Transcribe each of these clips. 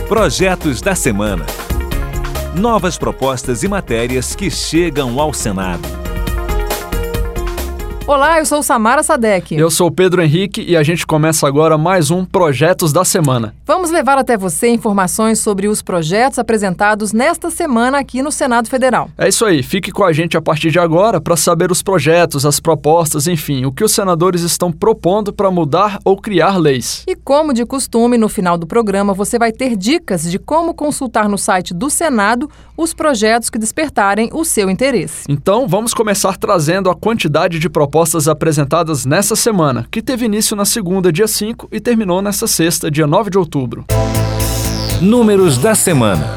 Projetos da semana. Novas propostas e matérias que chegam ao Senado. Olá, eu sou Samara Sadek. Eu sou o Pedro Henrique e a gente começa agora mais um Projetos da Semana. Vamos levar até você informações sobre os projetos apresentados nesta semana aqui no Senado Federal. É isso aí, fique com a gente a partir de agora para saber os projetos, as propostas, enfim, o que os senadores estão propondo para mudar ou criar leis. E como de costume, no final do programa você vai ter dicas de como consultar no site do Senado os projetos que despertarem o seu interesse. Então, vamos começar trazendo a quantidade de propostas apresentadas nessa semana, que teve início na segunda, dia 5, e terminou nesta sexta, dia 9 de outubro. Números da semana.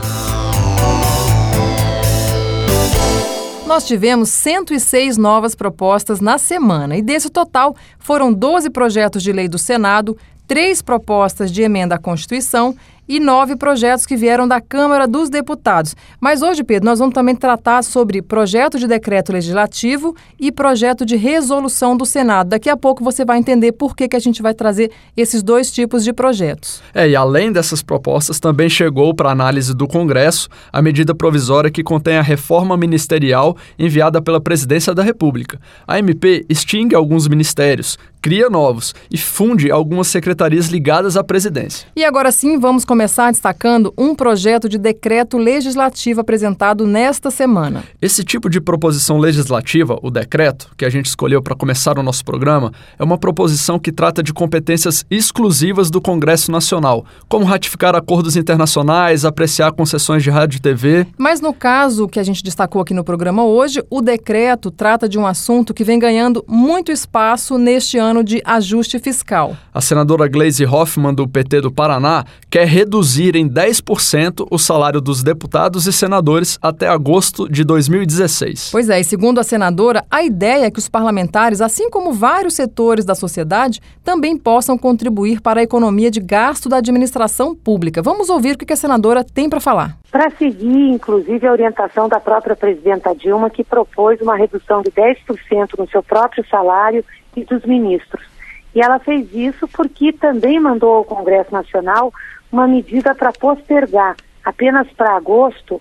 Nós tivemos 106 novas propostas na semana e desse total foram 12 projetos de lei do Senado, 3 propostas de emenda à Constituição e 9 projetos que vieram da Câmara dos Deputados. Mas hoje, Pedro, nós vamos também tratar sobre projeto de decreto legislativo e projeto de resolução do Senado. Daqui a pouco você vai entender por que a gente vai trazer esses dois tipos de projetos. E além dessas propostas, também chegou para análise do Congresso a medida provisória que contém a reforma ministerial enviada pela Presidência da República. A MP extingue alguns ministérios, cria novos e funde algumas secretarias ligadas à presidência. E agora sim, vamos começar destacando um projeto de decreto legislativo apresentado nesta semana. Esse tipo de proposição legislativa, o decreto, que a gente escolheu para começar o nosso programa, é uma proposição que trata de competências exclusivas do Congresso Nacional, como ratificar acordos internacionais, apreciar concessões de rádio e TV. Mas no caso que a gente destacou aqui no programa hoje, o decreto trata de um assunto que vem ganhando muito espaço neste ano de ajuste fiscal. A senadora Gleisi Hoffmann, do PT do Paraná, quer reduzir em 10% o salário dos deputados e senadores até agosto de 2016. Pois é, e segundo a senadora, a ideia é que os parlamentares, assim como vários setores da sociedade, também possam contribuir para a economia de gasto da administração pública. Vamos ouvir o que a senadora tem para falar. Para seguir, inclusive, a orientação da própria presidenta Dilma, que propôs uma redução de 10% no seu próprio salário e dos ministros. E ela fez isso porque também mandou ao Congresso Nacional uma medida para postergar, apenas para agosto,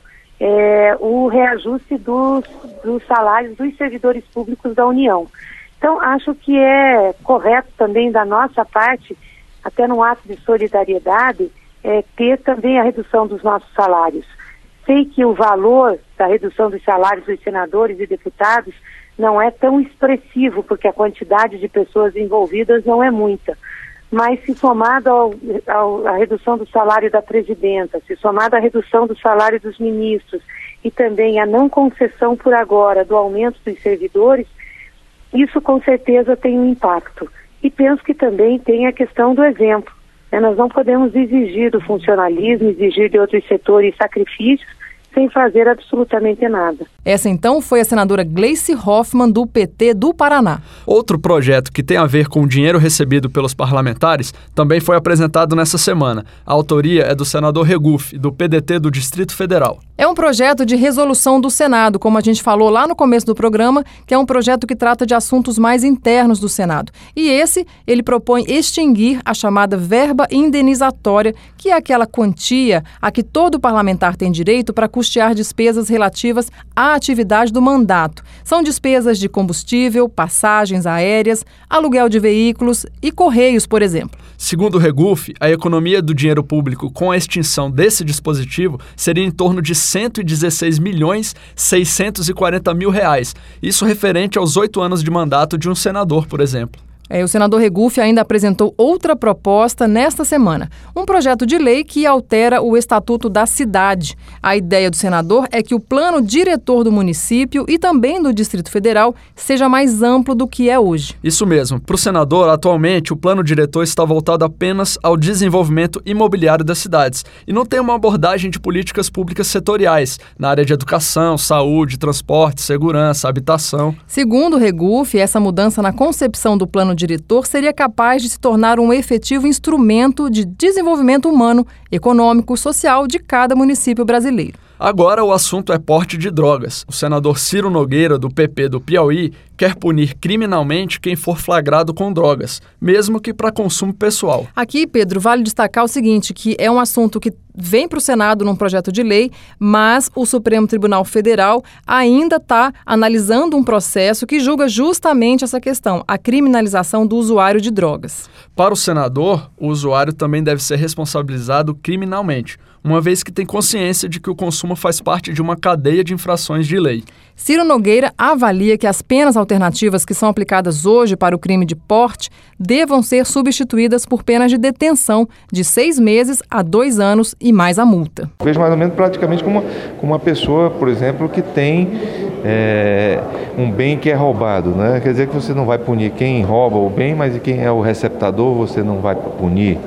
o reajuste dos salários dos servidores públicos da União. Então, acho que é correto também da nossa parte, até num ato de solidariedade, ter também a redução dos nossos salários. Sei que o valor da redução dos salários dos senadores e deputados não é tão expressivo, porque a quantidade de pessoas envolvidas não é muita. Mas se somado à redução do salário da presidenta, se somado à redução do salário dos ministros e também a não concessão por agora do aumento dos servidores, isso com certeza tem um impacto. E penso que também tem a questão do exemplo. Nós não podemos exigir do funcionalismo, exigir de outros setores sacrifícios, sem fazer absolutamente nada. Essa, então, foi a senadora Gleisi Hoffmann, do PT do Paraná. Outro projeto que tem a ver com o dinheiro recebido pelos parlamentares também foi apresentado nessa semana. A autoria é do senador Regufe, do PDT do Distrito Federal. É um projeto de resolução do Senado, como a gente falou lá no começo do programa, que é um projeto que trata de assuntos mais internos do Senado. E ele propõe extinguir a chamada verba indenizatória, que é aquela quantia a que todo parlamentar tem direito para custear despesas relativas à atividade do mandato. São despesas de combustível, passagens aéreas, aluguel de veículos e correios, por exemplo. Segundo o Regufe, a economia do dinheiro público com a extinção desse dispositivo seria em torno de 116.640.000 reais. Isso referente aos 8 anos de mandato de um senador, por exemplo. O senador Regufe ainda apresentou outra proposta nesta semana, um projeto de lei que altera o Estatuto da Cidade. A ideia do senador é que o plano diretor do município e também do Distrito Federal seja mais amplo do que é hoje. Isso mesmo. Para o senador, atualmente, o plano diretor está voltado apenas ao desenvolvimento imobiliário das cidades e não tem uma abordagem de políticas públicas setoriais na área de educação, saúde, transporte, segurança, habitação. Segundo Regufe, essa mudança na concepção do plano diretor seria capaz de se tornar um efetivo instrumento de desenvolvimento humano, econômico e social de cada município brasileiro. Agora o assunto é porte de drogas. O senador Ciro Nogueira, do PP do Piauí, quer punir criminalmente quem for flagrado com drogas, mesmo que para consumo pessoal. Aqui, Pedro, vale destacar o seguinte, que é um assunto que vem para o Senado num projeto de lei, mas o Supremo Tribunal Federal ainda está analisando um processo que julga justamente essa questão, a criminalização do usuário de drogas. Para o senador, o usuário também deve ser responsabilizado criminalmente, uma vez que tem consciência de que o consumo faz parte de uma cadeia de infrações de lei. Ciro Nogueira avalia que as penas alternativas que são aplicadas hoje para o crime de porte devam ser substituídas por penas de detenção de 6 meses a 2 anos e mais a multa. Vejo mais ou menos praticamente como uma pessoa, por exemplo, que tem um bem que é roubado, né? Quer dizer que você não vai punir quem rouba o bem, mas quem é o receptador você não vai punir.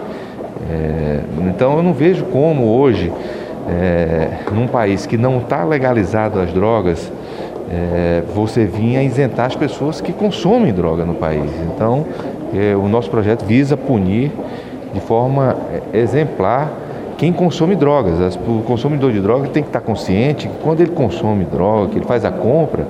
Então eu não vejo como hoje, num país que não está legalizado as drogas, você vinha isentar as pessoas que consomem droga no país. Então o nosso projeto visa punir de forma exemplar quem consome drogas. O consumidor de droga tem que estar consciente que quando ele consome droga, que ele faz a compra,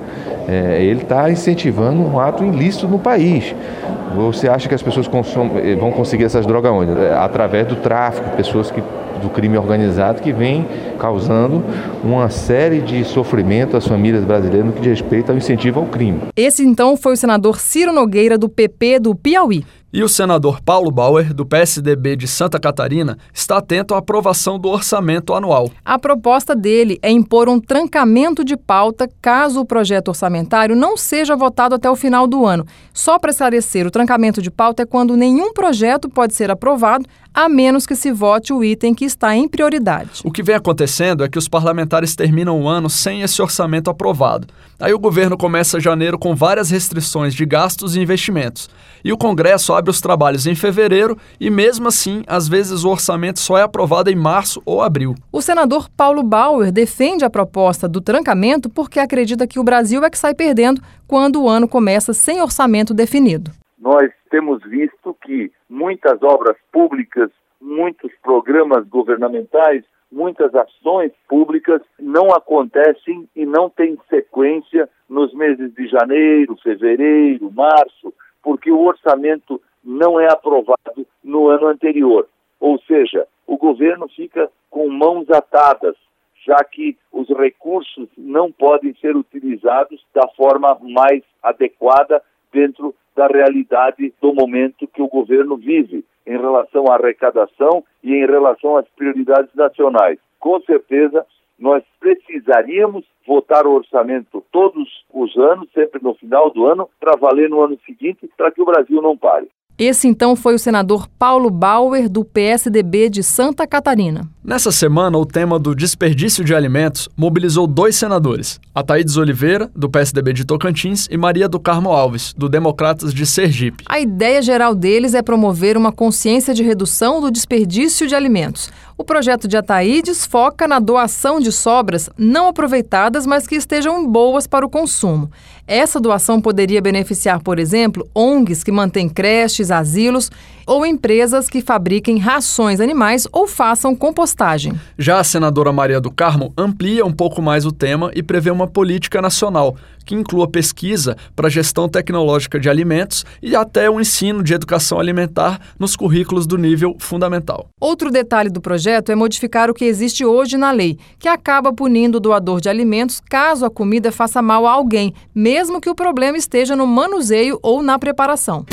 ele está incentivando um ato ilícito no país. Você acha que as pessoas vão conseguir essas drogas onde? Através do tráfico, pessoas do crime organizado que vem causando uma série de sofrimento às famílias brasileiras no que diz respeito ao incentivo ao crime. Esse, então, foi o senador Ciro Nogueira, do PP do Piauí. E o senador Paulo Bauer, do PSDB de Santa Catarina, está atento à aprovação do orçamento anual. A proposta dele é impor um trancamento de pauta caso o projeto orçamentário não seja votado até o final do ano. Só para esclarecer, o trancamento de pauta é quando nenhum projeto pode ser aprovado, a menos que se vote o item que está em prioridade. O que vem acontecendo é que os parlamentares terminam o ano sem esse orçamento aprovado. Aí o governo começa janeiro com várias restrições de gastos e investimentos. E o Congresso abre os trabalhos em fevereiro e, mesmo assim, às vezes o orçamento só é aprovado em março ou abril. O senador Paulo Bauer defende a proposta do trancamento porque acredita que o Brasil é que sai perdendo quando o ano começa sem orçamento definido. Nós temos visto que muitas obras públicas, muitos programas governamentais, muitas ações públicas não acontecem e não têm sequência nos meses de janeiro, fevereiro, março, porque o orçamento não é aprovado no ano anterior. Ou seja, o governo fica com mãos atadas, já que os recursos não podem ser utilizados da forma mais adequada dentro da realidade do momento que o governo vive, em relação à arrecadação e em relação às prioridades nacionais. Com certeza, nós precisaríamos votar o orçamento todos os anos, sempre no final do ano, para valer no ano seguinte, para que o Brasil não pare. Esse, então, foi o senador Paulo Bauer, do PSDB de Santa Catarina. Nessa semana, o tema do desperdício de alimentos mobilizou 2 senadores, Ataídes Oliveira, do PSDB de Tocantins, e Maria do Carmo Alves, do Democratas de Sergipe. A ideia geral deles é promover uma consciência de redução do desperdício de alimentos. O projeto de Ataídes foca na doação de sobras não aproveitadas, mas que estejam boas para o consumo. Essa doação poderia beneficiar, por exemplo, ONGs que mantêm creches, asilos ou empresas que fabriquem rações animais ou façam compostagem. Já a senadora Maria do Carmo amplia um pouco mais o tema e prevê uma política nacional que inclua pesquisa para gestão tecnológica de alimentos e até o ensino de educação alimentar nos currículos do nível fundamental. Outro detalhe do projeto é modificar o que existe hoje na lei, que acaba punindo o doador de alimentos caso a comida faça mal a alguém, mesmo que o problema esteja no manuseio ou na preparação.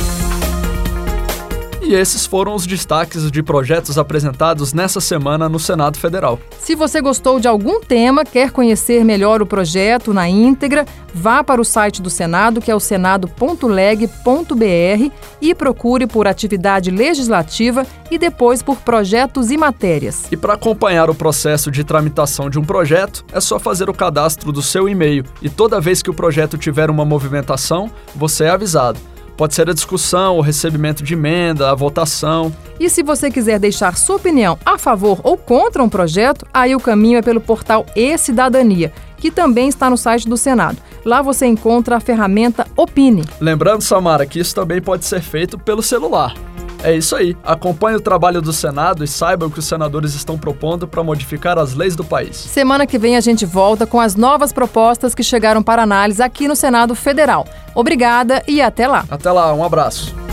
E esses foram os destaques de projetos apresentados nessa semana no Senado Federal. Se você gostou de algum tema, quer conhecer melhor o projeto na íntegra, vá para o site do Senado, que é o senado.leg.br, e procure por atividade legislativa e depois por projetos e matérias. E para acompanhar o processo de tramitação de um projeto, é só fazer o cadastro do seu e-mail e toda vez que o projeto tiver uma movimentação, você é avisado. Pode ser a discussão, o recebimento de emenda, a votação. E se você quiser deixar sua opinião a favor ou contra um projeto, aí o caminho é pelo portal E-Cidadania, que também está no site do Senado. Lá você encontra a ferramenta Opine. Lembrando, Samara, que isso também pode ser feito pelo celular. É isso aí. Acompanhe o trabalho do Senado e saiba o que os senadores estão propondo para modificar as leis do país. Semana que vem a gente volta com as novas propostas que chegaram para análise aqui no Senado Federal. Obrigada e até lá. Até lá, um abraço.